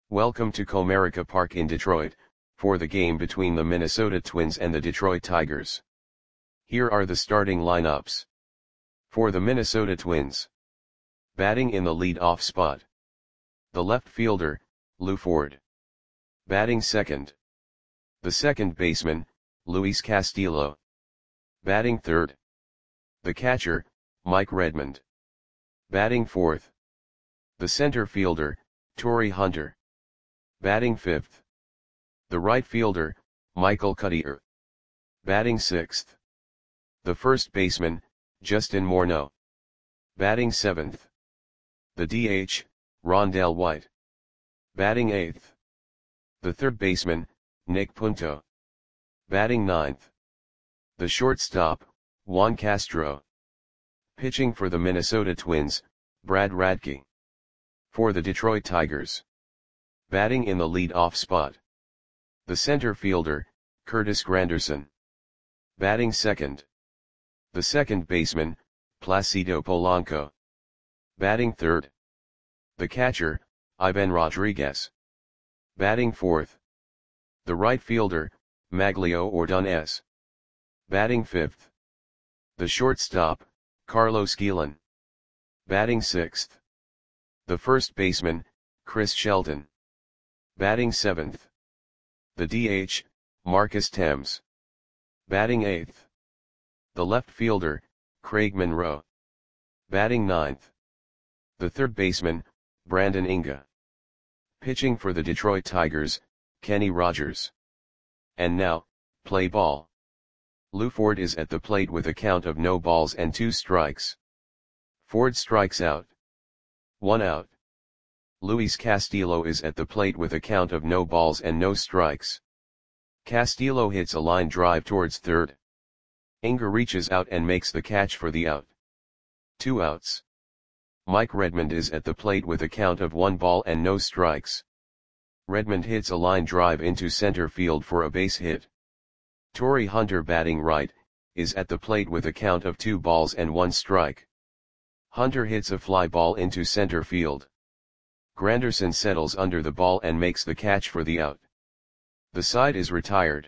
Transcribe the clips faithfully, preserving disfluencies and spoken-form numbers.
Welcome to Comerica Park in Detroit, for the game between the Minnesota Twins and the Detroit Tigers. Here are the starting lineups. For the Minnesota Twins. Batting in the lead-off spot. The left fielder, Lew Ford. Batting second. The second baseman, Luis Castillo. Batting third. The catcher, Mike Redmond. Batting fourth. The center fielder, Torii Hunter. Batting fifth. The right fielder, Michael Cuddyer. Batting sixth. The first baseman, Justin Morneau. Batting seventh. The D H, Rondell White. Batting eighth. The third baseman, Nick Punto. Batting ninth. The shortstop, Juan Castro. Pitching for the Minnesota Twins, Brad Radke. For the Detroit Tigers. Batting in the lead-off spot. The center fielder, Curtis Granderson. Batting second. The second baseman, Placido Polanco. Batting third. The catcher, Ivan Rodriguez. Batting fourth. The right fielder, Maglio Ordonez. Batting fifth. The shortstop, Carlos Guillen. Batting sixth. The first baseman, Chris Shelton. Batting seventh. The D H, Marcus Thames. Batting eighth. The left fielder, Craig Monroe. Batting ninth. The third baseman, Brandon Inga. Pitching for the Detroit Tigers, Kenny Rogers. And now, play ball. Lew Ford is at the plate with a count of no balls and two strikes. Ford strikes out. One out. Luis Castillo is at the plate with a count of no balls and no strikes. Castillo hits a line drive towards third. Inga reaches out and makes the catch for the out. Two outs. Mike Redmond is at the plate with a count of one ball and no strikes. Redmond hits a line drive into center field for a base hit. Torii Hunter, batting right, is at the plate with a count of two balls and one strike. Hunter hits a fly ball into center field. Granderson settles under the ball and makes the catch for the out. The side is retired.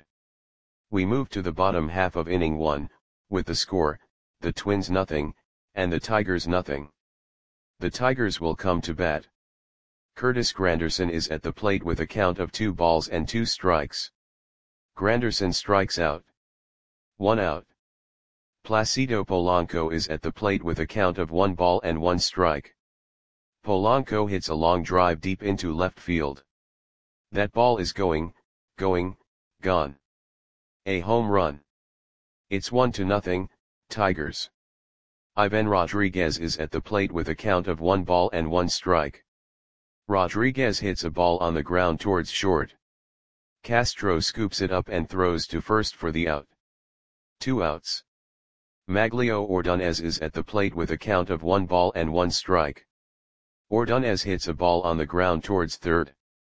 We move to the bottom half of inning one, with the score, the Twins nothing, and the Tigers nothing. The Tigers will come to bat. Curtis Granderson is at the plate with a count of two balls and two strikes. Granderson strikes out. One out. Placido Polanco is at the plate with a count of one ball and one strike. Polanco hits a long drive deep into left field. That ball is going, going, gone. A home run. It's one to nothing, Tigers. Ivan Rodriguez is at the plate with a count of one ball and one strike. Rodriguez hits a ball on the ground towards short. Castro scoops it up and throws to first for the out. Two outs. Maglio Ordonez is at the plate with a count of one ball and one strike. Ordonez hits a ball on the ground towards third.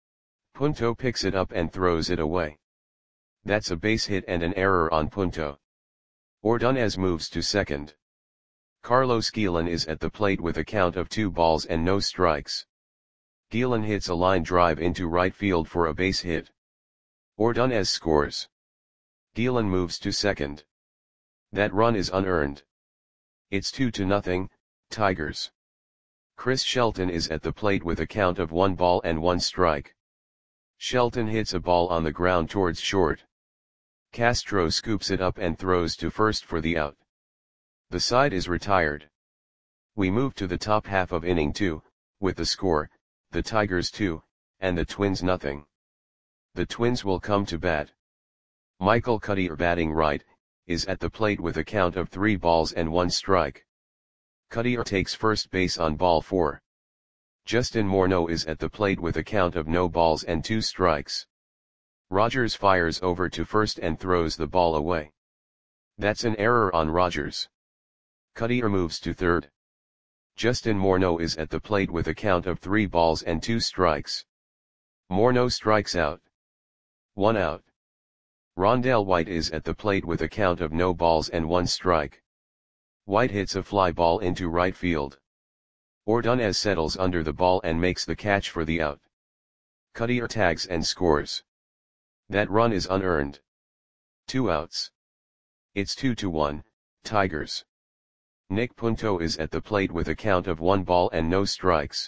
Punto picks it up and throws it away. That's a base hit and an error on Punto. Ordonez moves to second. Carlos Guillen is at the plate with a count of two balls and no strikes. Guillen hits a line drive into right field for a base hit. Ordonez scores. Guillen moves to second. That run is unearned. It's two to nothing, Tigers. Chris Shelton is at the plate with a count of one ball and one strike. Shelton hits a ball on the ground towards short. Castro scoops it up and throws to first for the out. The side is retired. We move to the top half of inning two, with the score, the Tigers two, and the Twins nothing. The Twins will come to bat. Michael Cuddyer, batting right, is at the plate with a count of three balls and one strike. Cuddyer takes first base on ball four. Justin Morneau is at the plate with a count of no balls and two strikes. Rogers fires over to first and throws the ball away. That's an error on Rogers. Cuddyer moves to third. Justin Morneau is at the plate with a count of three balls and two strikes. Morneau strikes out. One out. Rondell White is at the plate with a count of no balls and one strike. White hits a fly ball into right field. Ordonez settles under the ball and makes the catch for the out. Cutter tags and scores. That run is unearned. Two outs. It's two to one, Tigers. Nick Punto is at the plate with a count of one ball and no strikes.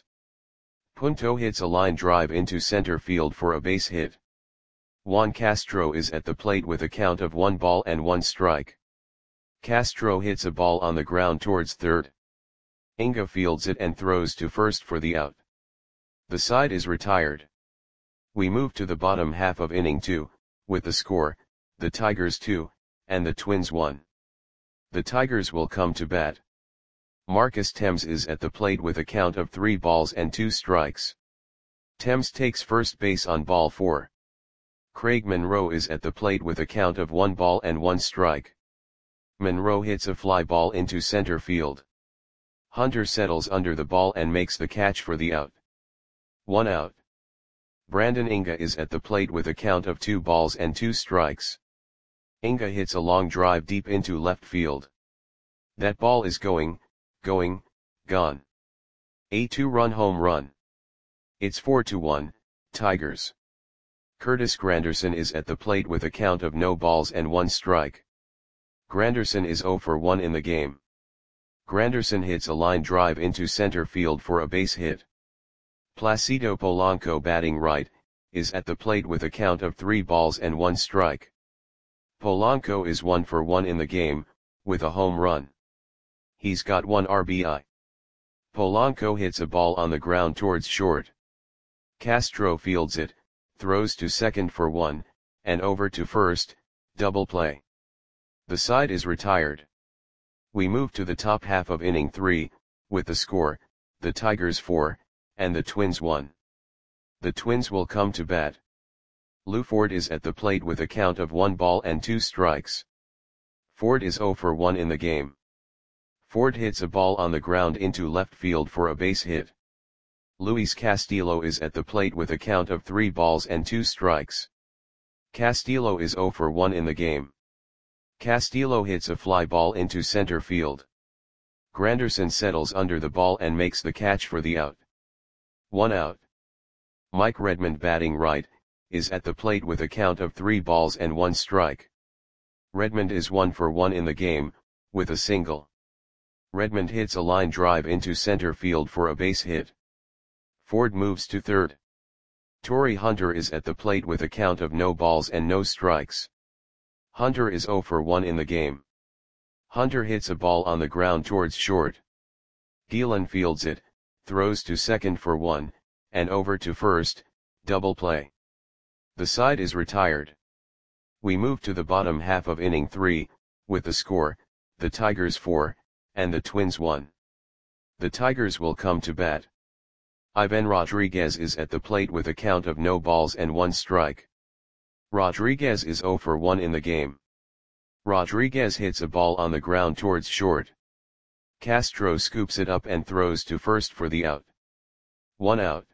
Punto hits a line drive into center field for a base hit. Juan Castro is at the plate with a count of one ball and one strike. Castro hits a ball on the ground towards third. Inga fields it and throws to first for the out. The side is retired. We move to the bottom half of inning two, with the score, the Tigers two, and the Twins one. The Tigers will come to bat. Marcus Thames is at the plate with a count of three balls and two strikes. Thames takes first base on ball four. Craig Monroe is at the plate with a count of one ball and one strike. Monroe hits a fly ball into center field. Hunter settles under the ball and makes the catch for the out. One out. Brandon Inga is at the plate with a count of two balls and two strikes. Inga hits a long drive deep into left field. That ball is going, going, gone. A two-run home run. It's four to one, Tigers. Curtis Granderson is at the plate with a count of no balls and one strike. Granderson is zero for one in the game. Granderson hits a line drive into center field for a base hit. Placido Polanco, batting right, is at the plate with a count of three balls and one strike. Polanco is one for one in the game, with a home run. He's got one R B I. Polanco hits a ball on the ground towards short. Castro fields it, throws to second for one, and over to first, double play. The side is retired. We move to the top half of inning three, with the score, the Tigers four, and the Twins one. The Twins will come to bat. Lou Ford is at the plate with a count of one ball and two strikes. Ford is zero for one in the game. Ford hits a ball on the ground into left field for a base hit. Luis Castillo is at the plate with a count of three balls and two strikes. Castillo is zero for one in the game. Castillo hits a fly ball into center field. Granderson settles under the ball and makes the catch for the out. One out. Mike Redmond, batting right, is at the plate with a count of three balls and one strike. Redmond is one for one in the game, with a single. Redmond hits a line drive into center field for a base hit. Ford moves to third. Torrey Hunter is at the plate with a count of no balls and no strikes. Hunter is zero for one in the game. Hunter hits a ball on the ground towards short. Gielan fields it, throws to second for one, and over to first, double play. The side is retired. We move to the bottom half of inning three, with the score, the Tigers four, and the Twins one. The Tigers will come to bat. Ivan Rodriguez is at the plate with a count of no balls and one strike. Rodriguez is zero for one in the game. Rodriguez hits a ball on the ground towards short. Castro scoops it up and throws to first for the out. One out.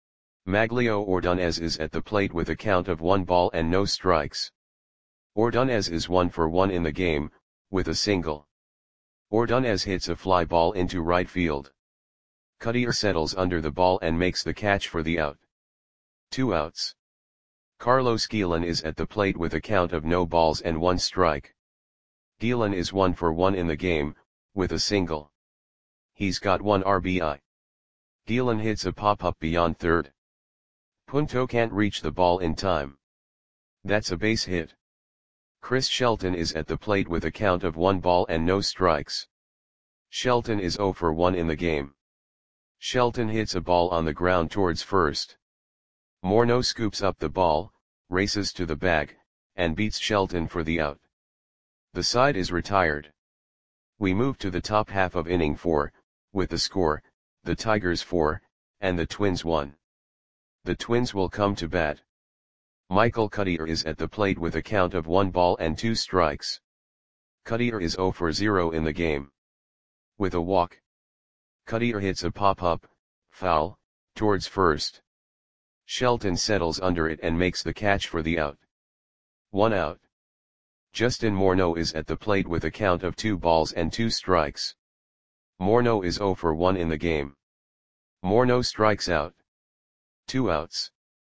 Maglio Ordonez is at the plate with a count of one ball and no strikes. Ordonez is one for one in the game, with a single. Ordonez hits a fly ball into right field. Cutter settles under the ball and makes the catch for the out. Two outs. Carlos Gielan is at the plate with a count of no balls and one strike. Gielan is one for one in the game, with a single. He's got one R B I. Gielan hits a pop-up beyond third. Punto can't reach the ball in time. That's a base hit. Chris Shelton is at the plate with a count of one ball and no strikes. Shelton is zero for one in the game. Shelton hits a ball on the ground towards first. Morneau scoops up the ball, races to the bag, and beats Shelton for the out. The side is retired. We move to the top half of inning four, with the score, the Tigers four, and the Twins one. The Twins will come to bat. Michael Cutter is at the plate with a count of one ball and two strikes. Cutter is zero for zero in the game. With a walk. Cutter hits a pop-up, foul, towards first. Shelton settles under it and makes the catch for the out. One out. Justin Morneau is at the plate with a count of two balls and two strikes. Morneau is zero for one in the game. Morneau strikes out. Two outs.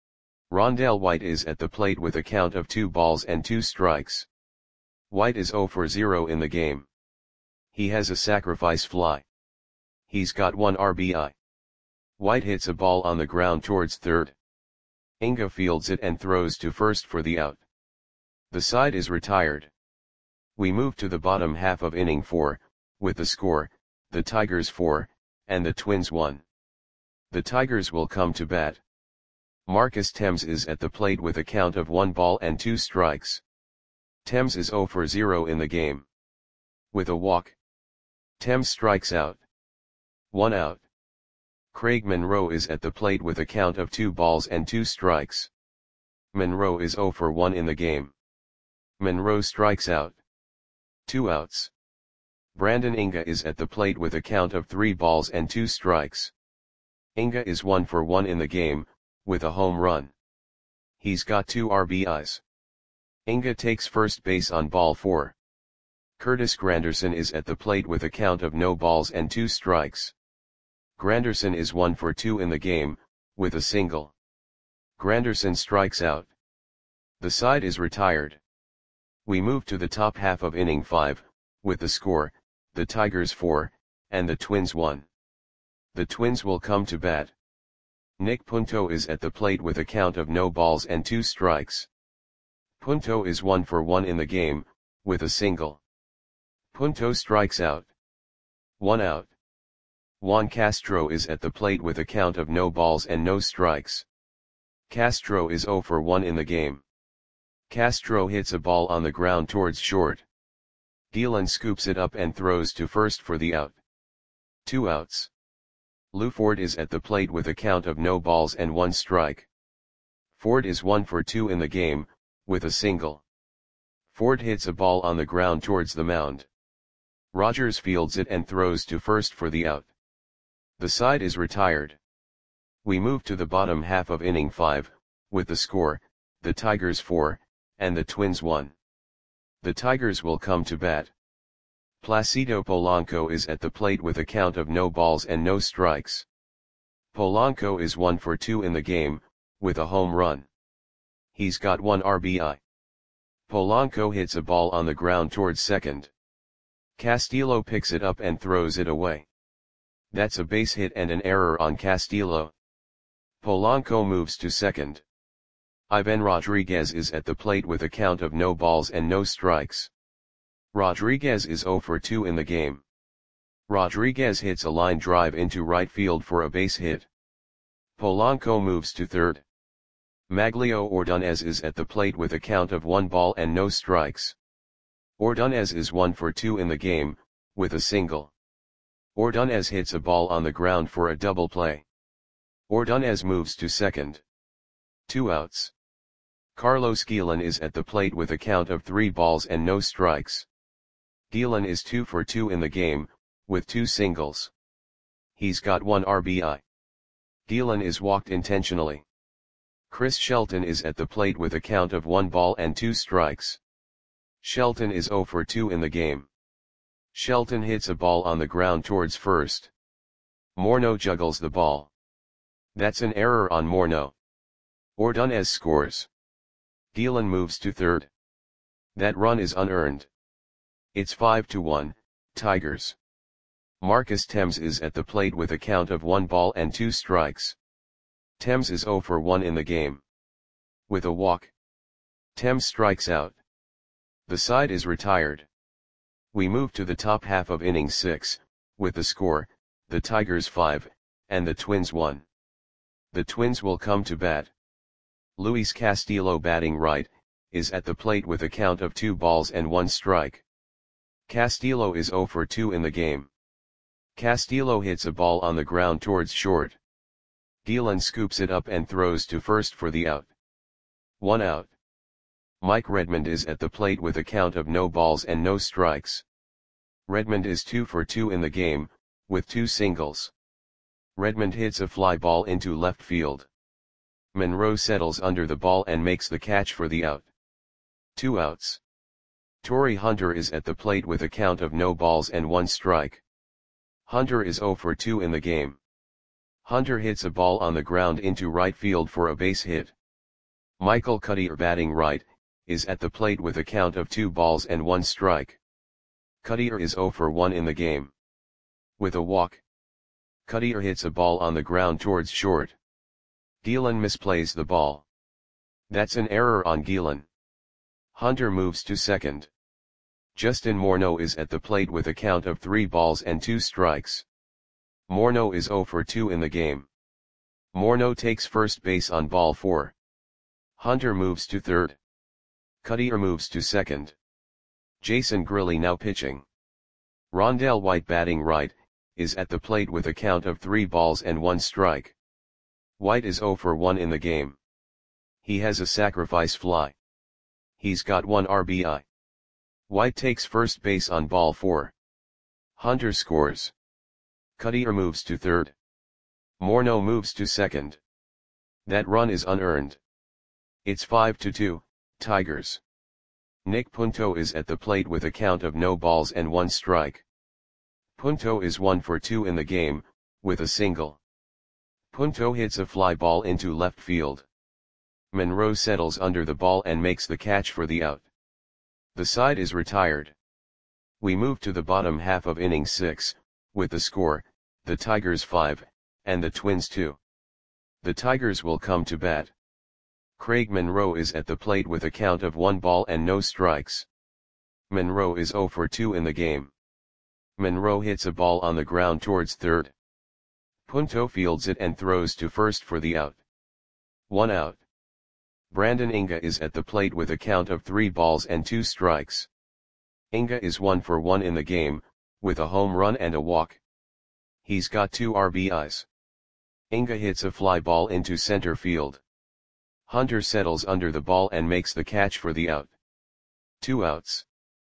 Rondell White is at the plate with a count of two balls and two strikes. White is zero for zero in the game. He has a sacrifice fly. He's got one R B I. White hits a ball on the ground towards third. Inga fields it and throws to first for the out. The side is retired. We move to the bottom half of inning four, with the score, the Tigers four, and the Twins one. The Tigers will come to bat. Marcus Thames is at the plate with a count of one ball and two strikes. Thames is zero for zero in the game. With a walk, Thames strikes out. One out. Craig Monroe is at the plate with a count of two balls and two strikes. Monroe is zero for one in the game. Monroe strikes out. Two outs. Brandon Inga is at the plate with a count of three balls and two strikes. Inga is one for one in the game, with a home run. He's got two R B Is. Inga takes first base on ball four. Curtis Granderson is at the plate with a count of no balls and two strikes. Granderson is one for two in the game, with a single. Granderson strikes out. The side is retired. We move to the top half of inning five, with the score, the Tigers four, and the Twins one. The Twins will come to bat. Nick Punto is at the plate with a count of no balls and two strikes. Punto is one for one in the game, with a single. Punto strikes out. One out. Juan Castro is at the plate with a count of no balls and no strikes. Castro is zero for one in the game. Castro hits a ball on the ground towards short. Gielan scoops it up and throws to first for the out. Two outs. Lou Ford is at the plate with a count of no balls and one strike. Ford is one for two in the game, with a single. Ford hits a ball on the ground towards the mound. Rogers fields it and throws to first for the out. The side is retired. We move to the bottom half of inning five, with the score, the Tigers four, and the Twins one. The Tigers will come to bat. Placido Polanco is at the plate with a count of no balls and no strikes. Polanco is one for two in the game, with a home run. He's got one R B I. Polanco hits a ball on the ground towards second. Castillo picks it up and throws it away. That's a base hit and an error on Castillo. Polanco moves to second. Ivan Rodriguez is at the plate with a count of no balls and no strikes. Rodriguez is zero for two in the game. Rodriguez hits a line drive into right field for a base hit. Polanco moves to third. Maglio Ordonez is at the plate with a count of one ball and no strikes. Ordonez is one for two in the game, with a single. Ordonez hits a ball on the ground for a double play. Ordonez moves to second. Two outs. Carlos Gielan is at the plate with a count of three balls and no strikes. Gielan is two for two in the game, with two singles. He's got one R B I. Gielan is walked intentionally. Chris Shelton is at the plate with a count of one ball and two strikes. Shelton is zero for two in the game. Shelton hits a ball on the ground towards first. Morneau juggles the ball. That's an error on Morneau. Ordonez scores. Gielan moves to third. That run is unearned. It's five to one, Tigers. Marcus Thames is at the plate with a count of one ball and two strikes. Thames is zero for one in the game. With a walk, Thames strikes out. The side is retired. We move to the top half of inning six, with the score, the Tigers five, and the Twins one. The Twins will come to bat. Luis Castillo, batting right, is at the plate with a count of two balls and one strike. Castillo is zero for two in the game. Castillo hits a ball on the ground towards short. Gielan scoops it up and throws to first for the out. One out. Mike Redmond is at the plate with a count of no balls and no strikes. Redmond is two for two in the game, with two singles. Redmond hits a fly ball into left field. Monroe settles under the ball and makes the catch for the out. Two outs. Torrey Hunter is at the plate with a count of no balls and one strike. Hunter is zero for two in the game. Hunter hits a ball on the ground into right field for a base hit. Michael Cuddyer batting right, is at the plate with a count of two balls and one strike. Cuddyer is zero for one in the game. With a walk, Cuddyer hits a ball on the ground towards short. Gielan misplays the ball. That's an error on Gielan. Hunter moves to second. Justin Morneau is at the plate with a count of three balls and two strikes. Morneau is zero for two in the game. Morneau takes first base on ball four. Hunter moves to third. Cuddyer moves to second. Jason Grilli now pitching. Rondell White batting right, is at the plate with a count of three balls and one strike. White is zero for one in the game. He has a sacrifice fly. He's got one R B I. White takes first base on ball four. Hunter scores. Cuddyer moves to third. Morneau moves to second. That run is unearned. It's five to two, Tigers. Nick Punto is at the plate with a count of no balls and one strike. Punto is one for two in the game, with a single. Punto hits a fly ball into left field. Monroe settles under the ball and makes the catch for the out. The side is retired. We move to the bottom half of inning six, with the score, the Tigers five, and the Twins two. The Tigers will come to bat. Craig Monroe is at the plate with a count of one ball and no strikes. Monroe is zero for two in the game. Monroe hits a ball on the ground towards third. Punto fields it and throws to first for the out. One out. Brandon Inga is at the plate with a count of three balls and two strikes. Inga is one for one in the game, with a home run and a walk. He's got two R B Is. Inga hits a fly ball into center field. Hunter settles under the ball and makes the catch for the out. Two outs.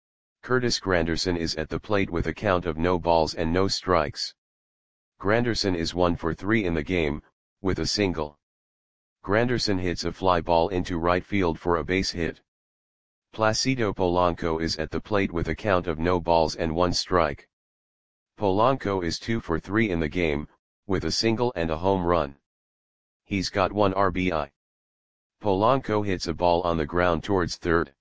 Curtis Granderson is at the plate with a count of no balls and no strikes. Granderson is one for three in the game, with a single. Granderson hits a fly ball into right field for a base hit. Placido Polanco is at the plate with a count of no balls and one strike. Polanco is two for three in the game, with a single and a home run. He's got one R B I. Polanco hits a ball on the ground towards third.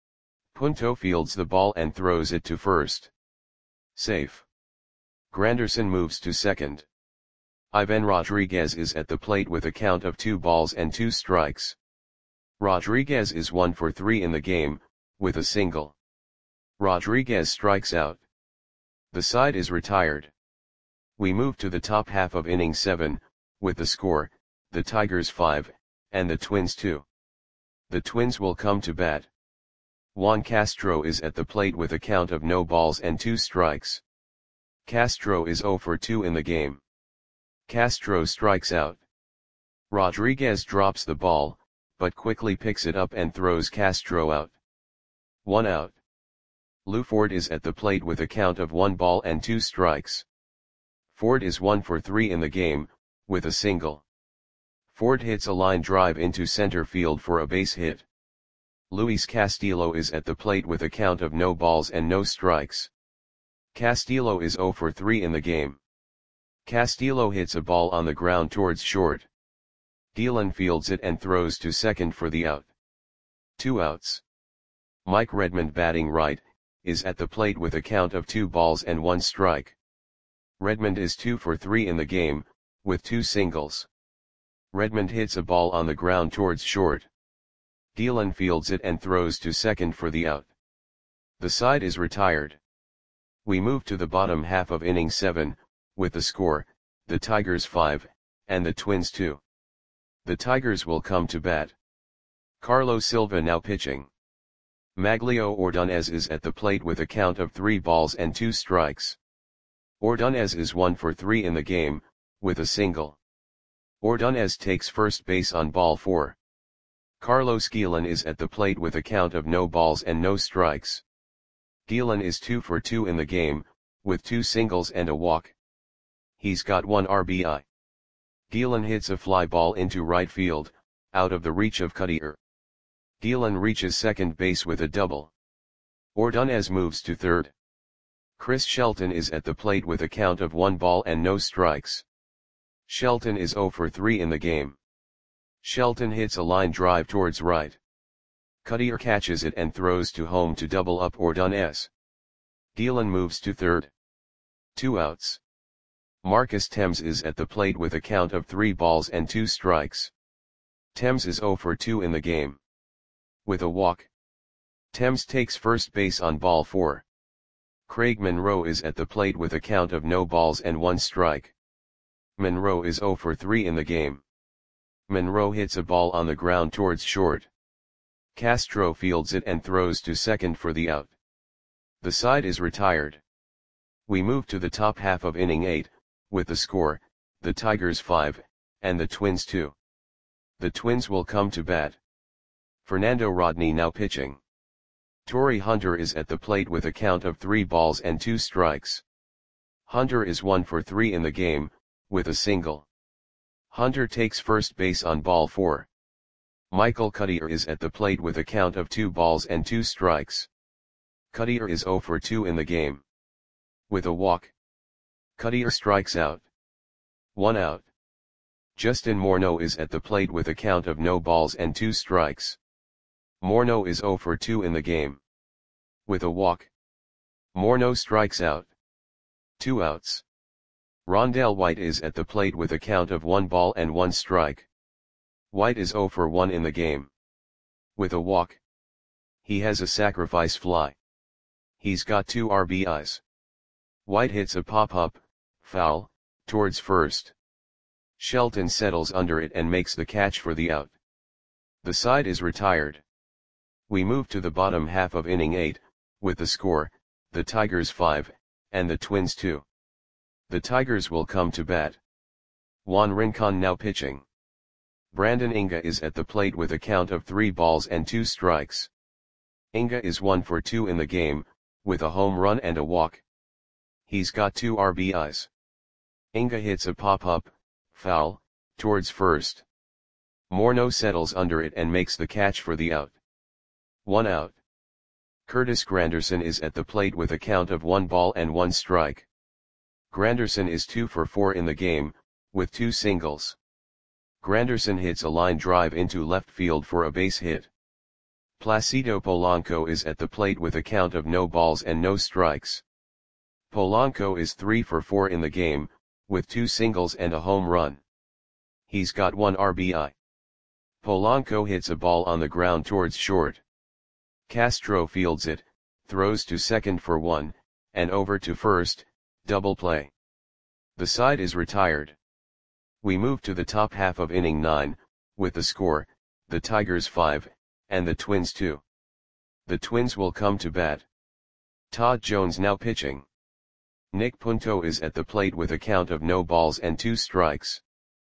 Punto fields the ball and throws it to first. Safe. Granderson moves to second. Ivan Rodriguez is at the plate with a count of two balls and two strikes. Rodriguez is one for three in the game, with a single. Rodriguez strikes out. The side is retired. We move to the top half of inning seven, with the score, the Tigers five, and the Twins two. The Twins will come to bat. Juan Castro is at the plate with a count of no balls and two strikes. Castro is zero for two in the game. Castro strikes out. Rodriguez drops the ball, but quickly picks it up and throws Castro out. One out. Lou Ford is at the plate with a count of one ball and two strikes. Ford is one for three in the game, with a single. Ford hits a line drive into center field for a base hit. Luis Castillo is at the plate with a count of no balls and no strikes. Castillo is zero for three in the game. Castillo hits a ball on the ground towards short. Gielan fields it and throws to second for the out. Two outs. Mike Redmond batting right, is at the plate with a count of two balls and one strike. Redmond is two for three in the game, with two singles. Redmond hits a ball on the ground towards short. Gielan fields it and throws to second for the out. The side is retired. We move to the bottom half of inning seven, with the score, the Tigers five, and the Twins two. The Tigers will come to bat. Carlos Silva now pitching. Maglio Ordonez is at the plate with a count of three balls and two strikes. Ordonez is one for three in the game, with a single. Ordonez takes first base on ball four. Carlos Gielan is at the plate with a count of no balls and no strikes. Gielan is two for two in the game, with two singles and a walk. He's got one R B I. Gielan hits a fly ball into right field, out of the reach of Cuddyer. Gielan reaches second base with a double. Ordonez moves to third. Chris Shelton is at the plate with a count of one ball and no strikes. Shelton is zero for three in the game. Shelton hits a line drive towards right. Cutter catches it and throws to home to double up Ordonez. Gielan moves to third. Two outs. Marcus Thames is at the plate with a count of three balls and two strikes. Thames is oh for two in the game. With a walk. Thames takes first base on ball four. Craig Monroe is at the plate with a count of no balls and one strike. Monroe is oh for three in the game. Monroe hits a ball on the ground towards short. Castro fields it and throws to second for the out. The side is retired. We move to the top half of inning eight, with the score, the Tigers five, and the Twins two. The Twins will come to bat. Fernando Rodney now pitching. Torii Hunter is at the plate with a count of three balls and two strikes. Hunter is one for three in the game, with a single. Hunter takes first base on ball four. Michael Cutter is at the plate with a count of two balls and two strikes. Cutter is oh for two in the game. With a walk. Cutter strikes out. One out. Justin Morneau is at the plate with a count of no balls and two strikes. Morneau is oh for two in the game. With a walk. Morneau strikes out. Two outs. Rondell White is at the plate with a count of one ball and one strike. White is oh for one in the game. With a walk. He has a sacrifice fly. He's got two R B Is. White hits a pop-up, foul, towards first. Shelton settles under it and makes the catch for the out. The side is retired. We move to the bottom half of inning eight, with the score, the Tigers five, and the Twins two. The Tigers will come to bat. Juan Rincon now pitching. Brandon Inga is at the plate with a count of three balls and two strikes. Inga is one for two in the game, with a home run and a walk. He's got two R B Is. Inga hits a pop-up, foul, towards first. Morneau settles under it and makes the catch for the out. One out. Curtis Granderson is at the plate with a count of one ball and one strike. Granderson is two for four in the game, with two singles. Granderson hits a line drive into left field for a base hit. Placido Polanco is at the plate with a count of no balls and no strikes. Polanco is three for four in the game, with two singles and a home run. He's got one R B I. Polanco hits a ball on the ground towards short. Castro fields it, throws to second for one, and over to first, double play. The side is retired. We move to the top half of inning nine, with the score, the Tigers five, and the Twins two. The Twins will come to bat. Todd Jones now pitching. Nick Punto is at the plate with a count of no balls and two strikes.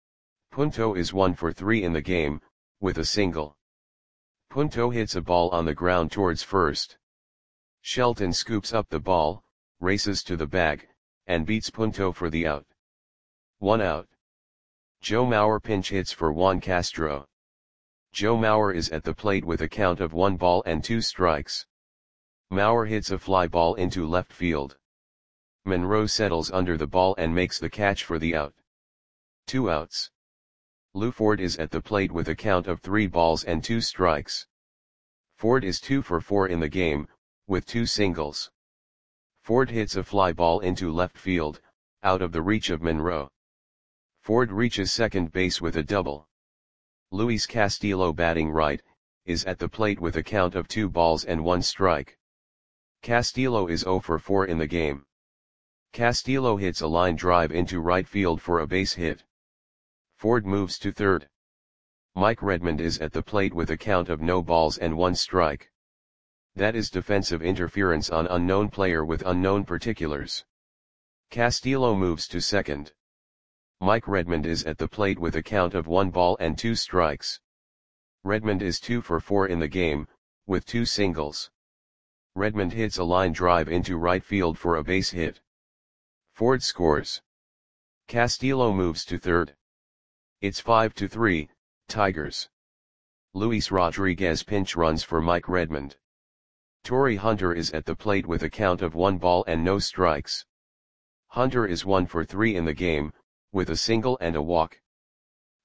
Punto is one for three in the game, with a single. Punto hits a ball on the ground towards first. Shelton scoops up the ball, races to the bag, and beats Punto for the out. One out. Joe Mauer pinch hits for Juan Castro. Joe Mauer is at the plate with a count of one ball and two strikes. Mauer hits a fly ball into left field. Monroe settles under the ball and makes the catch for the out. Two outs. Lou Ford is at the plate with a count of three balls and two strikes. Ford is two for four in the game, with two singles. Ford hits a fly ball into left field, out of the reach of Monroe. Ford reaches second base with a double. Luis Castillo batting right, is at the plate with a count of two balls and one strike. Castillo is oh for four in the game. Castillo hits a line drive into right field for a base hit. Ford moves to third. Mike Redmond is at the plate with a count of no balls and one strike. That is defensive interference on unknown player with unknown particulars. Castillo moves to second. Mike Redmond is at the plate with a count of one ball and two strikes. Redmond is two for four in the game, with two singles. Redmond hits a line drive into right field for a base hit. Ford scores. Castillo moves to third. It's five to three, Tigers. Luis Rodriguez pinch runs for Mike Redmond. Torii Hunter is at the plate with a count of one ball and no strikes. Hunter is one for three in the game, with a single and a walk.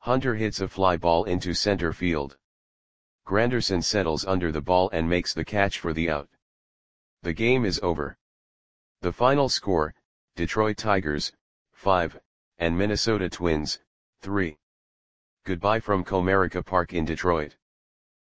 Hunter hits a fly ball into center field. Granderson settles under the ball and makes the catch for the out. The game is over. The final score, Detroit Tigers, five, and Minnesota Twins, three. Goodbye from Comerica Park in Detroit.